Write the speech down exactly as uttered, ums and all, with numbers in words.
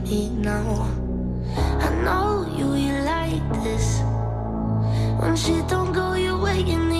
me now. I know you, you like this. When shit don't go your way, you